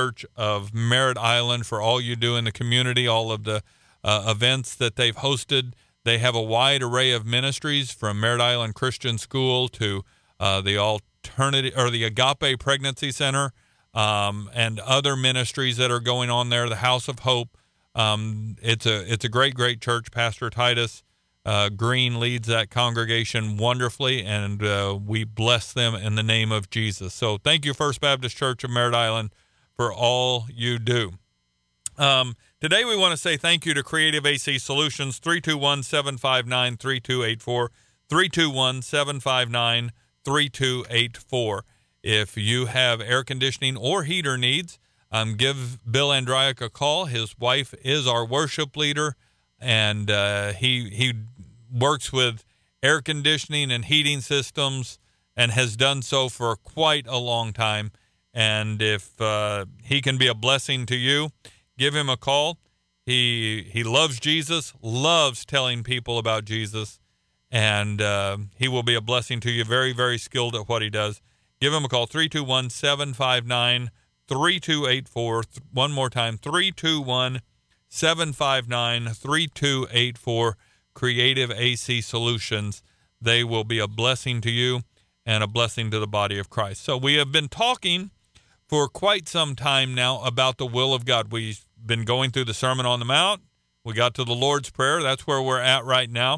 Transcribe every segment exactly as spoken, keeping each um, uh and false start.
Church of Merritt Island for all you do in the community, all of the uh, events that they've hosted. They have a wide array of ministries from Merritt Island Christian School to uh, the alternative or the Agape Pregnancy Center um, and other ministries that are going on there. The House of Hope. Um, it's a it's a great great church. Pastor Titus uh, Green leads that congregation wonderfully, and uh, we bless them in the name of Jesus. So thank you, First Baptist Church of Merritt Island, for all you do. Um, today we want to say thank you to Creative A C Solutions, three two one, seven five nine, three two eight four, three two one, seven five nine, three two eight four. If you have air conditioning or heater needs, um, give Bill Andryack a call. His wife is our worship leader, and uh, he he works with air conditioning and heating systems and has done so for quite a long time. And if uh, he can be a blessing to you, give him a call. He he loves Jesus, loves telling people about Jesus, and uh, he will be a blessing to you. Very, very skilled at what he does. Give him a call, three two one, seven five nine, three two eight four. One more time, three two one, seven five nine, three two eight four. Creative A C Solutions. They will be a blessing to you and a blessing to the body of Christ. So we have been talking for quite some time now about the will of God. We've been going through the Sermon on the Mount. We got to the Lord's Prayer. That's where we're at right now.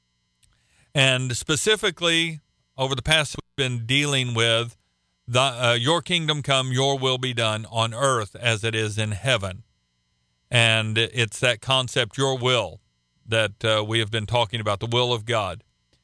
And specifically, over the past, we've been dealing with the uh, your kingdom come, your will be done on earth as it is in heaven. And it's that concept, your will, that uh, we have been talking about, the will of God.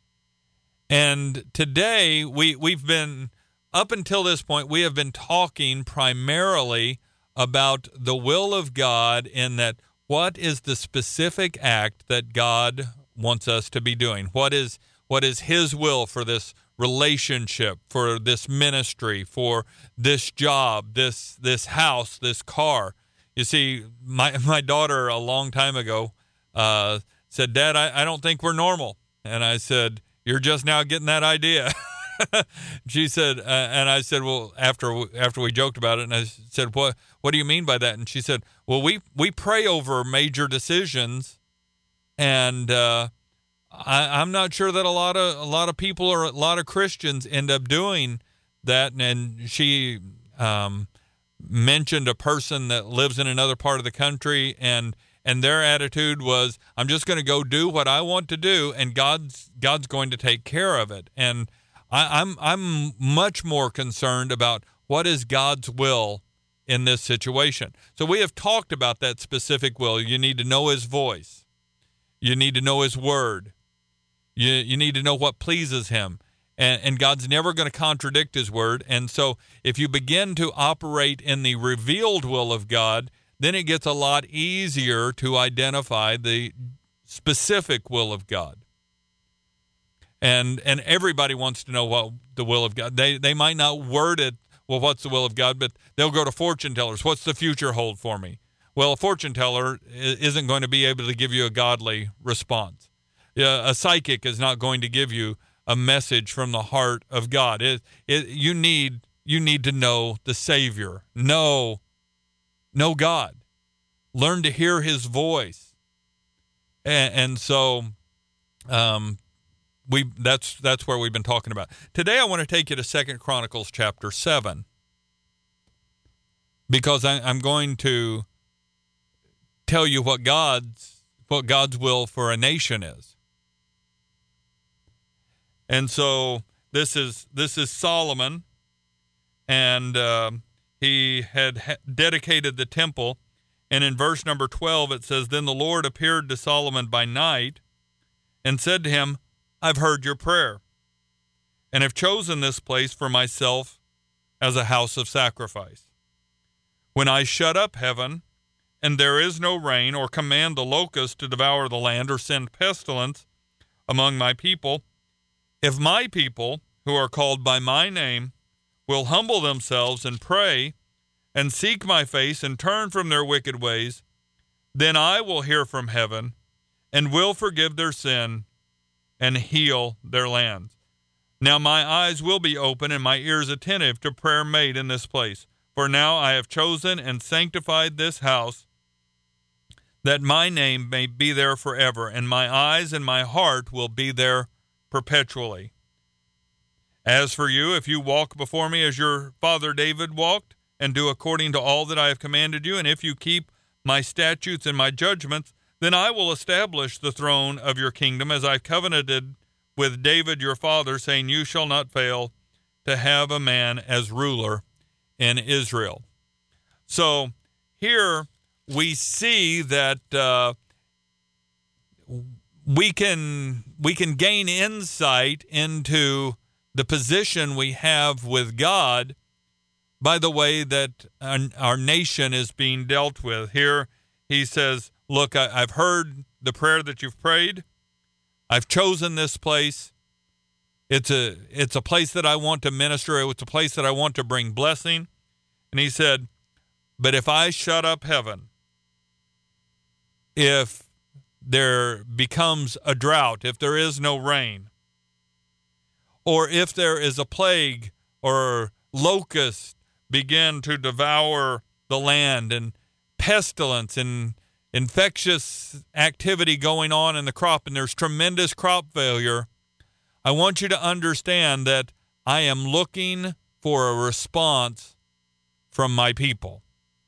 And today, we, we've been, up until this point, we have been talking primarily about the will of God in that what is the specific act that God wants us to be doing? What is what is his will for this relationship, for this ministry, for this job, this this house, this car? You see, my, my daughter a long time ago uh, said, Dad, I, I don't think we're normal. And I said, you're just now getting that idea. She said, uh, and I said, well, after after we joked about it, and I said, what what do you mean by that? And she said, well, we we pray over major decisions, and uh, I, I'm not sure that a lot of a lot of people or a lot of Christians end up doing that. And she um, mentioned a person that lives in another part of the country, and and their attitude was, I'm just going to go do what I want to do, and God's God's going to take care of it. And I, I'm I'm much more concerned about what is God's will in this situation. So we have talked about that specific will. You need to know his voice. You need to know his word. You you need to know what pleases him. And, and God's never going to contradict his word. And so if you begin to operate in the revealed will of God, then it gets a lot easier to identify the specific will of God. And and everybody wants to know what the will of God. They they might not word it, well, what's the will of God, but they'll go to fortune tellers. What's the future hold for me? Well, a fortune teller isn't going to be able to give you a godly response. Yeah, a psychic is not going to give you a message from the heart of God. It, it, you need you need to know the Savior. Know, know God. Learn to hear his voice. And, and so um We that's that's where we've been talking about. Today I want to take you to Second Chronicles chapter seven, because I, I'm going to tell you what God's what God's will for a nation is. And so this is this is Solomon, and uh, he had ha- dedicated the temple. And in verse number twelve it says, "Then the Lord appeared to Solomon by night, and said to him, I've heard your prayer, and have chosen this place for myself as a house of sacrifice. When I shut up heaven, and there is no rain, or command the locust to devour the land, or send pestilence among my people, if my people, who are called by my name, will humble themselves and pray, and seek my face, and turn from their wicked ways, then I will hear from heaven, and will forgive their sin, and heal their lands. Now my eyes will be open and my ears attentive to prayer made in this place. For now I have chosen and sanctified this house, that my name may be there forever, and my eyes and my heart will be there perpetually. As for you, if you walk before me as your father David walked, and do according to all that I have commanded you, and if you keep my statutes and my judgments, then I will establish the throne of your kingdom, as I covenanted with David your father, saying, you shall not fail to have a man as ruler in Israel. So here we see that uh, we can we can gain insight into the position we have with God by the way that our, our nation is being dealt with. Here he says, look, I, I've heard the prayer that you've prayed. I've chosen this place. It's a it's a place that I want to minister. It's a place that I want to bring blessing. And he said, but if I shut up heaven, if there becomes a drought, if there is no rain, or if there is a plague or locusts begin to devour the land, and pestilence and infectious activity going on in the crop, and there's tremendous crop failure, I want you to understand that I am looking for a response from my people.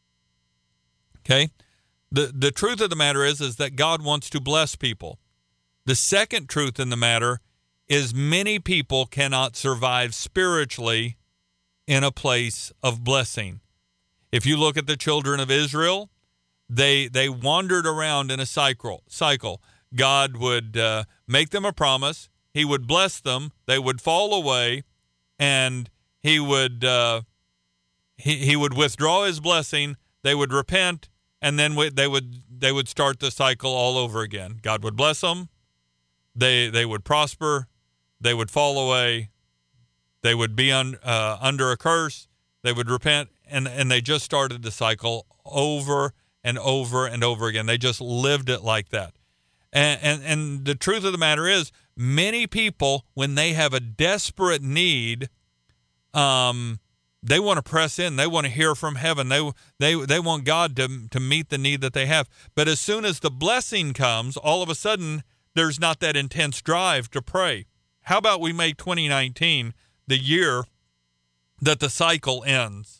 Okay? The the truth of the matter is, is that God wants to bless people. The second truth in the matter is many people cannot survive spiritually in a place of blessing. If you look at the children of Israel, they they wandered around in a cycle. cycle. God would uh, make them a promise. He would bless them. They would fall away, and he would uh, he he would withdraw his blessing. They would repent, and then they would they would start the cycle all over again. God would bless them. They they would prosper. They would fall away. They would be un, uh, under a curse. They would repent, and and they just started the cycle over and over and over again. They just lived it like that. And, and and the truth of the matter is, many people, when they have a desperate need, um, they want to press in. They want to hear from heaven. They they they want God to to meet the need that they have. But as soon as the blessing comes, all of a sudden, there's not that intense drive to pray. How about we make twenty nineteen the year that the cycle ends,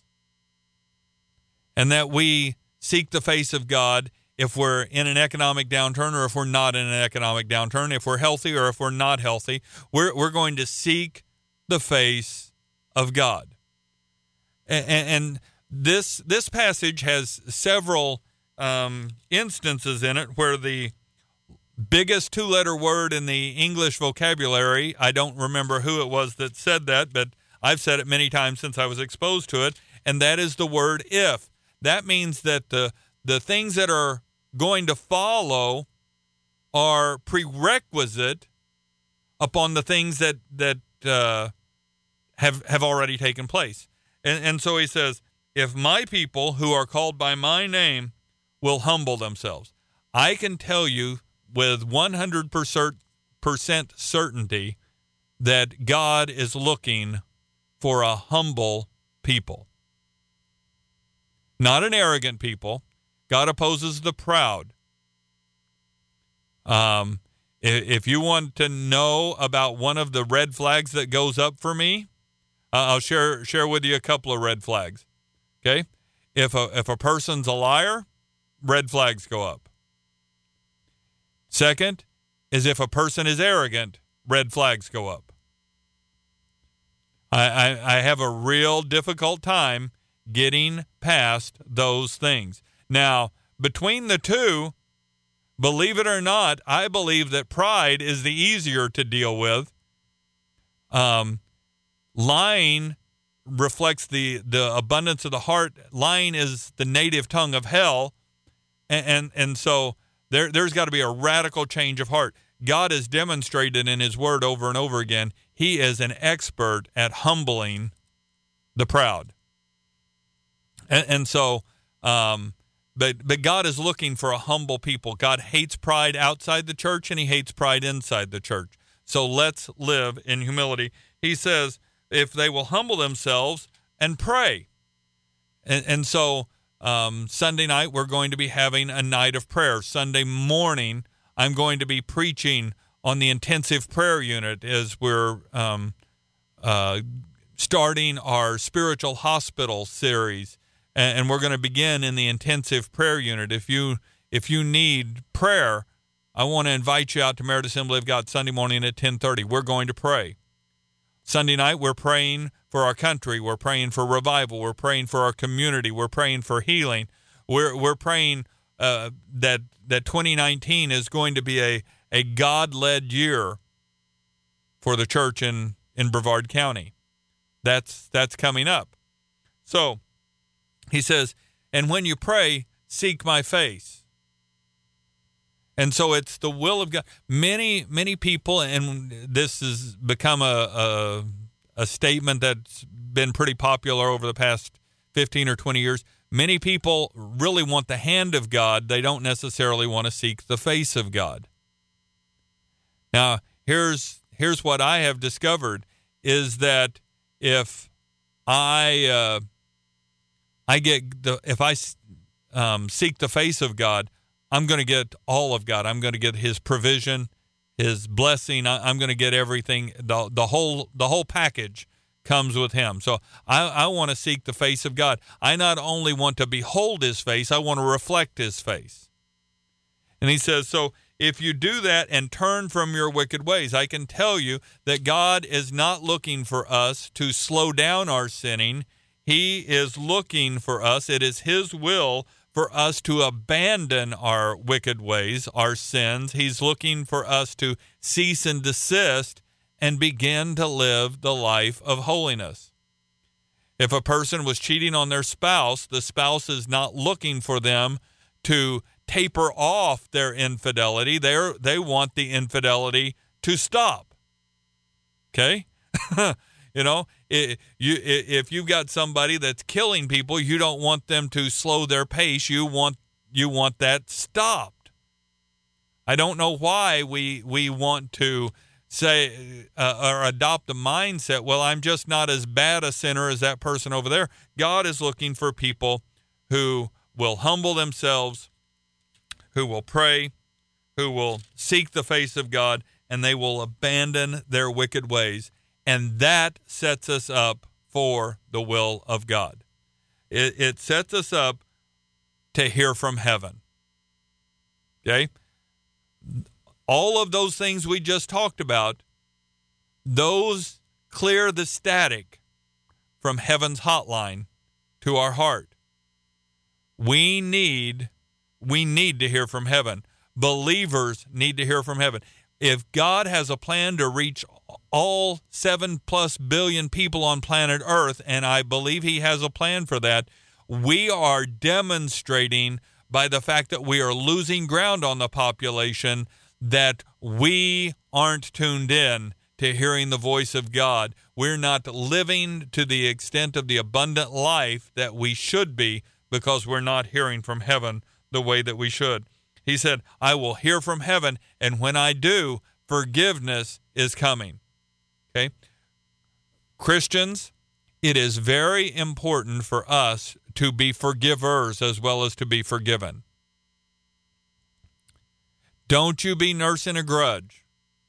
and that we seek the face of God if we're in an economic downturn or if we're not in an economic downturn, if we're healthy or if we're not healthy, we're we're going to seek the face of God. And, and this this passage has several um, instances in it where the biggest two-letter word in the English vocabulary, I don't remember who it was that said that, but I've said it many times since I was exposed to it, and that is the word if. That means that the the things that are going to follow are prerequisite upon the things that that uh, have have already taken place. And, and so he says, if my people who are called by my name will humble themselves, I can tell you with one hundred percent certainty that God is looking for a humble people. Not an arrogant people. God opposes the proud. Um, if, if you want to know about one of the red flags that goes up for me, uh, I'll share share with you a couple of red flags. Okay? If a if a person's a liar, red flags go up. Second is if a person is arrogant, red flags go up. I, I, I have a real difficult time getting past those things. Now, between the two, believe it or not, I believe that pride is the easier to deal with. Um, lying reflects the, the abundance of the heart. Lying is the native tongue of hell. And, and, and so there, there's got to be a radical change of heart. God has demonstrated in his word over and over again, he is an expert at humbling the proud. And, and so, um, but but God is looking for a humble people. God hates pride outside the church, and he hates pride inside the church. So let's live in humility. He says, if they will humble themselves and pray. And, and so um, Sunday night, we're going to be having a night of prayer. Sunday morning, I'm going to be preaching on the intensive prayer unit as we're um, uh, starting our spiritual hospital series. And, and we're going to begin in the intensive prayer unit. If you if you need prayer, I want to invite you out to Merit Assembly of God Sunday morning at ten thirty. We're going to pray. Sunday night, we're praying for our country. We're praying for revival. We're praying for our community. We're praying for healing. We're we're praying uh, that that twenty nineteen is going to be a, a God-led year for the church in, in Brevard County. That's that's coming up. So he says, and when you pray, seek my face. And so it's the will of God. Many, many people, and this has become a, a a statement that's been pretty popular over the past fifteen or twenty years. Many people really want the hand of God. They don't necessarily want to seek the face of God. Now, here's here's what I have discovered is that if I uh, I get the if I um, seek the face of God, I'm going to get all of God. I'm going to get His provision, His blessing. I'm going to get everything. The, the whole the whole package comes with Him. So I, I want to seek the face of God. I not only want to behold His face, I want to reflect His face. And he says, so if you do that and turn from your wicked ways, I can tell you that God is not looking for us to slow down our sinning. He is looking for us. It is His will for us to abandon our wicked ways, our sins. He's looking for us to cease and desist and begin to live the life of holiness. If a person was cheating on their spouse, the spouse is not looking for them to taper off their infidelity. They're, they want the infidelity to stop. Okay? You know, it, you, if you've got somebody that's killing people, you don't want them to slow their pace. You want you want that stopped. I don't know why we we want to say uh, or adopt a mindset, well, I'm just not as bad a sinner as that person over there. God is looking for people who will humble themselves, who will pray, who will seek the face of God, and they will abandon their wicked ways. And that sets us up for the will of God. It, it sets us up to hear from heaven. Okay? All of those things we just talked about, those clear the static from heaven's hotline to our heart. We need, we need to hear from heaven. Believers need to hear from heaven. If God has a plan to reach all seven plus billion people on planet Earth, and I believe He has a plan for that, we are demonstrating by the fact that we are losing ground on the population that we aren't tuned in to hearing the voice of God. We're not living to the extent of the abundant life that we should be because we're not hearing from heaven the way that we should. He said, I will hear from heaven, and when I do, forgiveness is coming. Okay? Christians, it is very important for us to be forgivers as well as to be forgiven. Don't you be nursing a grudge.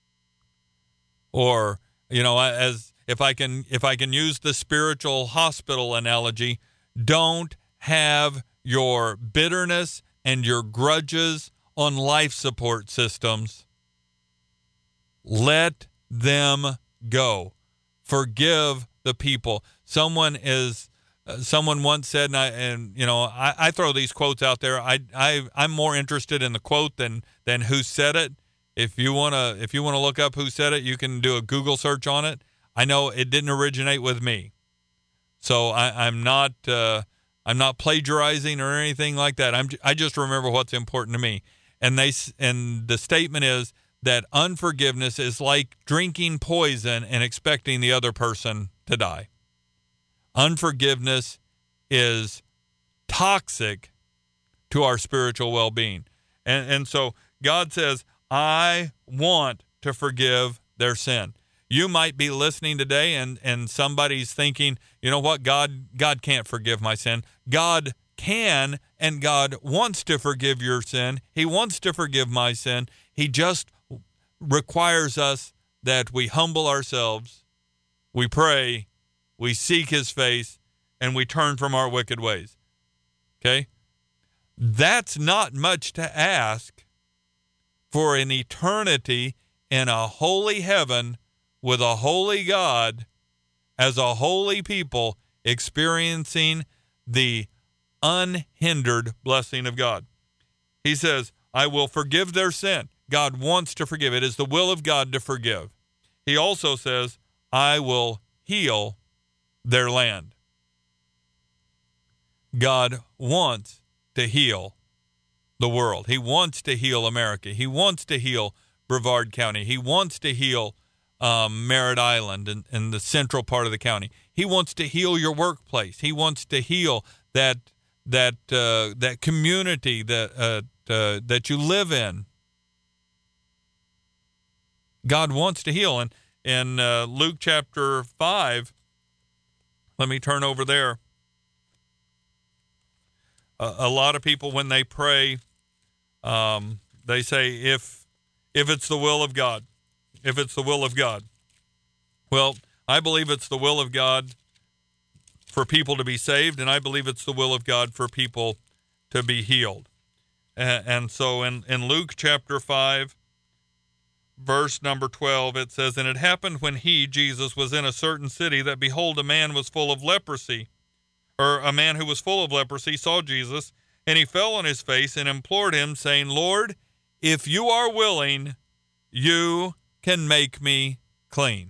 Or, you know, as if I can if I can use the spiritual hospital analogy, don't have your bitterness and your grudges on life support systems. Let them go. Forgive the people. Someone is uh, someone once said, and, I, and you know, I, I throw these quotes out there. I I I'm more interested in the quote than than who said it. If you wanna if you wanna look up who said it, you can do a Google search on it. I know it didn't originate with me, so I, I'm not uh, I'm not plagiarizing or anything like that. I'm I just remember what's important to me, and they and the statement is that unforgiveness is like drinking poison and expecting the other person to die. Unforgiveness is toxic to our spiritual well-being. And, and so God says, I want to forgive their sin. You might be listening today and, and somebody's thinking, you know what, God, God can't forgive my sin. God can, and God wants to forgive your sin. He wants to forgive my sin. He just requires us that we humble ourselves, we pray, we seek his face, and we turn from our wicked ways. Okay? That's not much to ask for an eternity in a holy heaven with a holy God as a holy people experiencing the unhindered blessing of God. He says, I will forgive their sin. God wants to forgive. It is the will of God to forgive. He also says, I will heal their land. God wants to heal the world. He wants to heal America. He wants to heal Brevard County. He wants to heal um, Merritt Island and, and the central part of the county. He wants to heal your workplace. He wants to heal that that uh, that community that uh, uh, that you live in. God wants to heal. And in uh, Luke chapter five, let me turn over there. Uh, a lot of people, when they pray, um, they say, if if it's the will of God, if it's the will of God. Well, I believe it's the will of God for people to be saved, and I believe it's the will of God for people to be healed. And, and so in, in Luke chapter five, verse number twelve, it says, And it happened when he, Jesus, was in a certain city, that behold, a man was full of leprosy, or a man who was full of leprosy saw Jesus, and he fell on his face and implored him, saying, Lord, if you are willing, you can make me clean.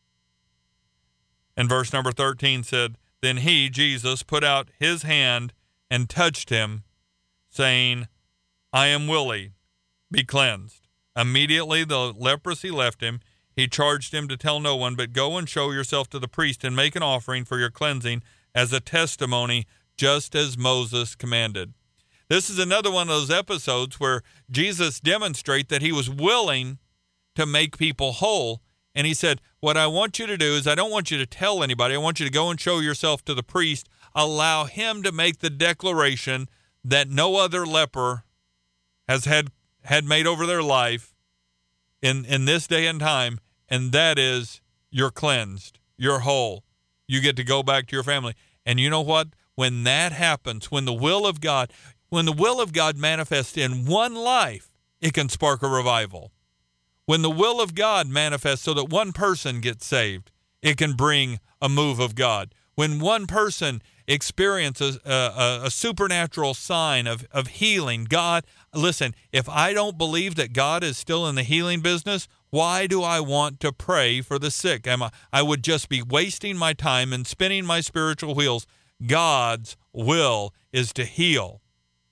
And verse number thirteen said, Then he, Jesus, put out his hand and touched him, saying, I am willing, be cleansed. Immediately the leprosy left him. He charged him to tell no one, but go and show yourself to the priest and make an offering for your cleansing as a testimony, just as Moses commanded. This is another one of those episodes where Jesus demonstrates that he was willing to make people whole. And he said, what I want you to do is I don't want you to tell anybody. I want you to go and show yourself to the priest. Allow him to make the declaration that no other leper has had, had made over their life in, in this day and time, and that is, you're cleansed, you're whole. You get to go back to your family. And you know what? When that happens, when the will of God, when the will of God manifests in one life, it can spark a revival. When the will of God manifests so that one person gets saved, it can bring a move of God. When one person experiences a, a, a supernatural sign of, of healing, God, listen, if I don't believe that God is still in the healing business, why do I want to pray for the sick? Am I, I would just be wasting my time and spinning my spiritual wheels. God's will is to heal.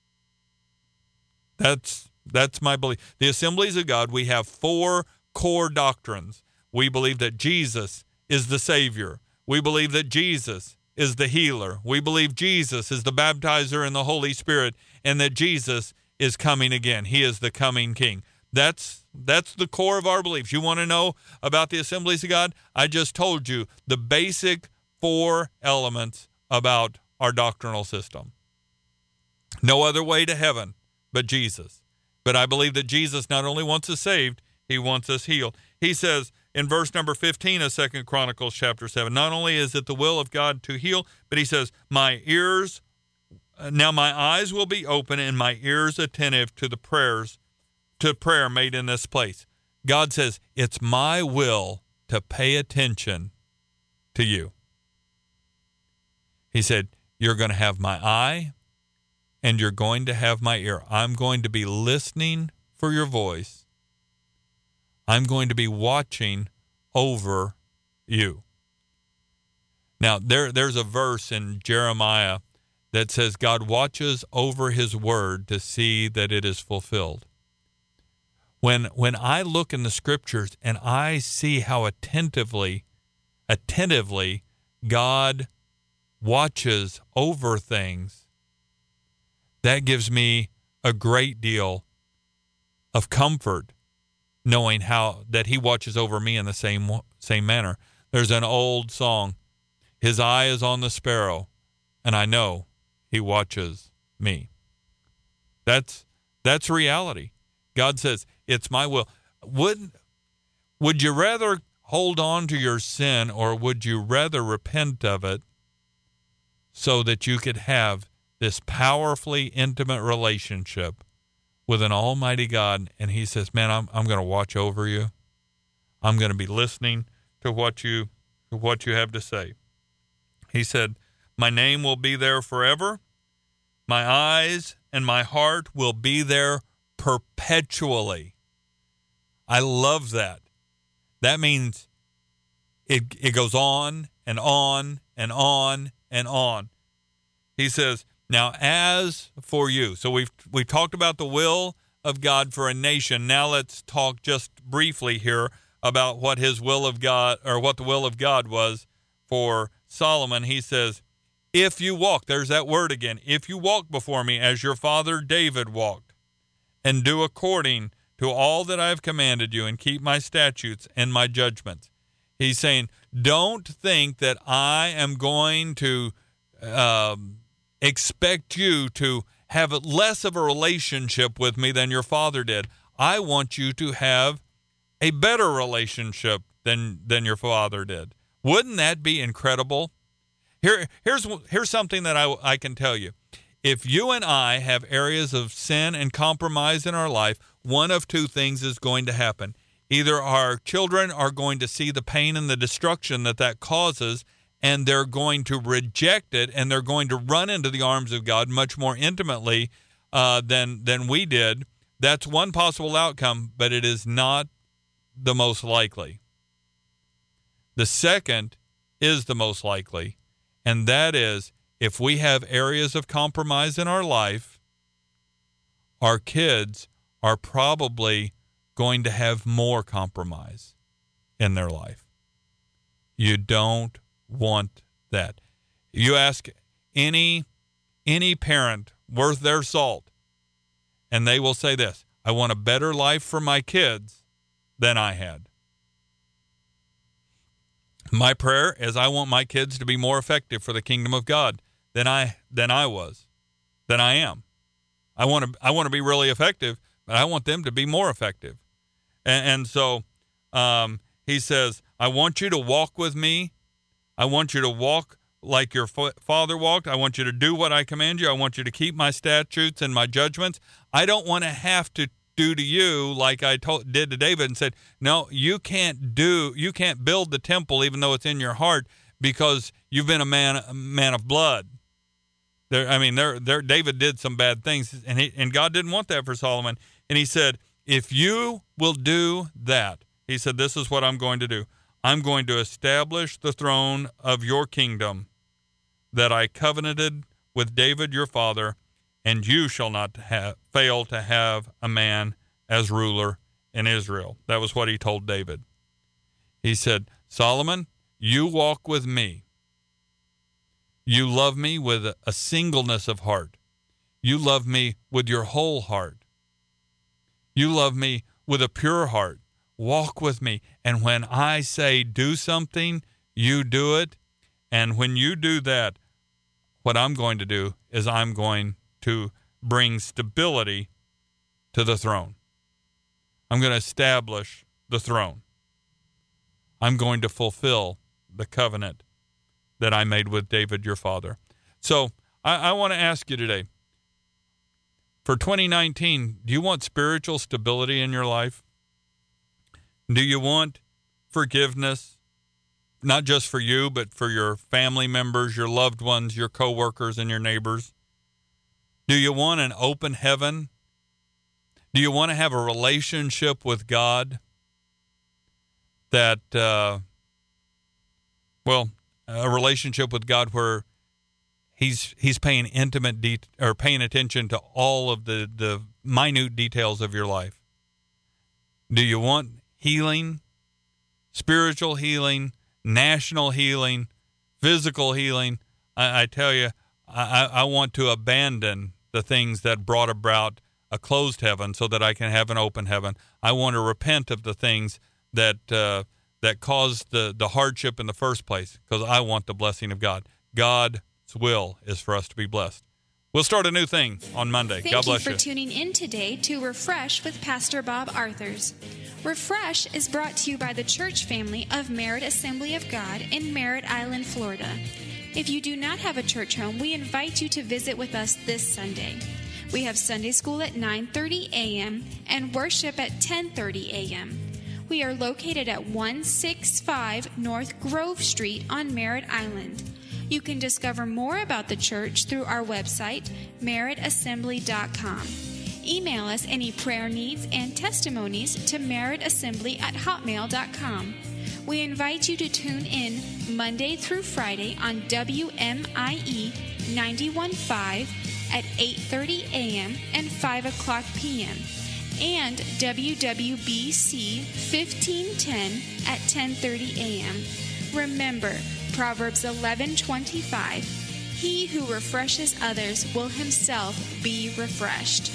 That's that's my belief. The Assemblies of God, we have four core doctrines. We believe that Jesus is the Savior. We believe that Jesus is the healer. We believe Jesus is the baptizer in the Holy Spirit, and that Jesus is coming again. He is the coming King. That's that's the core of our beliefs. You want to know about the Assemblies of God? I just told you the basic four elements about our doctrinal system. No other way to heaven but Jesus. But I believe that Jesus not only wants us saved, he wants us healed. He says in verse number fifteen of Second Chronicles chapter seven, not only is it the will of God to heal, but he says, my ears, now my eyes will be open and my ears attentive to the prayers, to prayer made in this place. God says, it's my will to pay attention to you. He said, you're going to have my eye and you're going to have my ear. I'm going to be listening for your voice. I'm going to be watching over you. Now, there, there's a verse in Jeremiah that says God watches over his word to see that it is fulfilled. When, when I look in the scriptures and I see how attentively, attentively God watches over things, that gives me a great deal of comfort, knowing how that he watches over me in the same same manner. There's an old song, his eye is on the sparrow, and I know he watches me. That's that's reality. God says, it's my will. Would, would you rather hold on to your sin, or would you rather repent of it so that you could have this powerfully intimate relationship with an almighty God? And he says, man, I'm I'm going to watch over you. I'm going to be listening to what you to what you have to say. He said, my name will be there forever. My eyes and my heart will be there perpetually. I love that. That means it it goes on and on and on and on. He says, now as for you. So we've we've talked about the will of God for a nation. Now let's talk just briefly here about what his will of God, or what the will of God was for Solomon. He says, if you walk, there's that word again, if you walk before me as your father David walked, and do according to all that I have commanded you, and keep my statutes and my judgments. He's saying, don't think that I am going to um, expect you to have less of a relationship with me than your father did. I want you to have a better relationship than than your father did. Wouldn't that be incredible? Here, here's here's something that I, I can tell you. If you and I have areas of sin and compromise in our life, one of two things is going to happen. Either our children are going to see the pain and the destruction that that causes, and they're going to reject it, and they're going to run into the arms of God much more intimately uh, than than we did. That's one possible outcome, but it is not the most likely. The second is the most likely, and that is, if we have areas of compromise in our life, our kids are probably going to have more compromise in their life. You don't want that. You ask any any parent worth their salt, and they will say this, I want a better life for my kids than I had. My prayer is I want my kids to be more effective for the kingdom of God than I than I was, than I am. I want to I want to be really effective, but I want them to be more effective. And, and so um, he says, I want you to walk with me. I want you to walk like your fa- father walked. I want you to do what I command you. I want you to keep my statutes and my judgments. I don't want to have to do to you like I told, did to David and said, no, you can't do, you can't build the temple even though it's in your heart because you've been a man, a man of blood. There, I mean, there, there. David did some bad things, and he, and God didn't want that for Solomon. And he said, if you will do that, he said, this is what I'm going to do. I'm going to establish the throne of your kingdom that I covenanted with David your father, and you shall not have, fail to have a man as ruler in Israel. That was what he told David. He said, Solomon, you walk with me. You love me with a singleness of heart. You love me with your whole heart. You love me with a pure heart. Walk with me. And when I say do something, you do it. And when you do that, what I'm going to do is I'm going to bring stability to the throne. I'm going to establish the throne. I'm going to fulfill the covenant that I made with David, your father. So I, I want to ask you today, for twenty nineteen, do you want spiritual stability in your life? Do you want forgiveness, not just for you, but for your family members, your loved ones, your coworkers, and your neighbors? Do you want an open heaven? Do you want to have a relationship with God that, uh, well, a relationship with God where He's He's paying intimate de- or paying attention to all of the, the minute details of your life? Do you want healing, spiritual healing, national healing, physical healing? I, I tell you, I, I want to abandon the things that brought about a closed heaven so that I can have an open heaven. I want to repent of the things that uh, that caused the, the hardship in the first place, because I want the blessing of God. God's will is for us to be blessed. We'll start a new thing on Monday. Thank God bless you you. for tuning in today to Refresh with Pastor Bob Arthurs. Refresh is brought to you by the church family of Merritt Assembly of God in Merritt Island, Florida. If you do not have a church home, we invite you to visit with us this Sunday. We have Sunday school at nine thirty a.m. and worship at ten thirty a.m. We are located at one sixty-five North Grove Street on Merritt Island. You can discover more about the church through our website, merritt assembly dot com. Email us any prayer needs and testimonies to merritt assembly at hotmail dot com. We invite you to tune in Monday through Friday on W M I E ninety-one point five at eight thirty a.m. and five o'clock p.m. and W W B C fifteen ten at ten thirty a.m. Remember, Proverbs eleven twenty-five, he who refreshes others will himself be refreshed.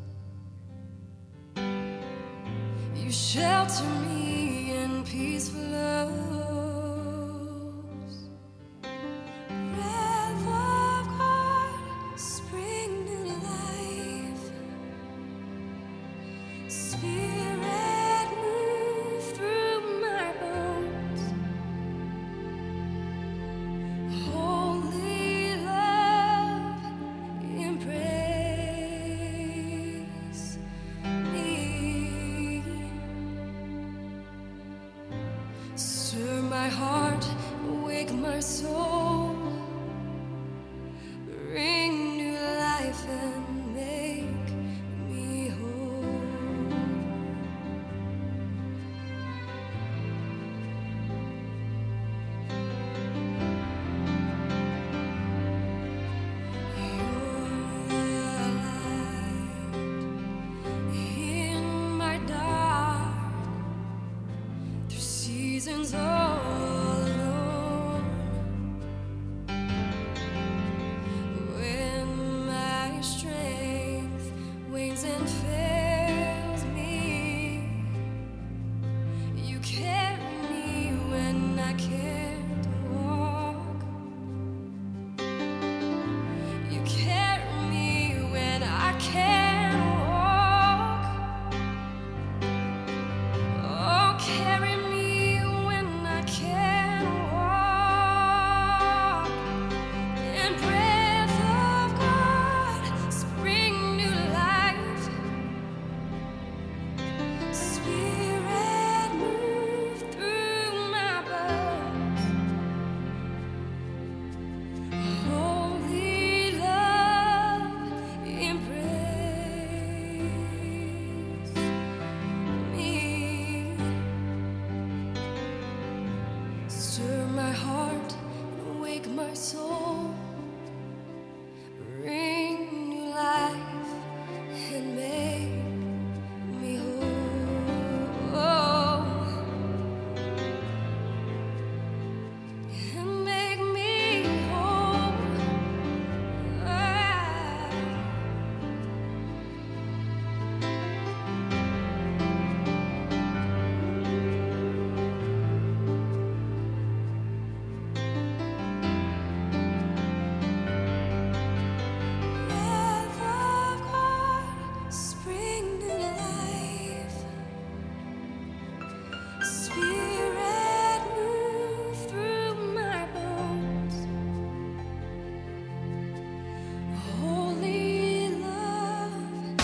Shelter me in peaceful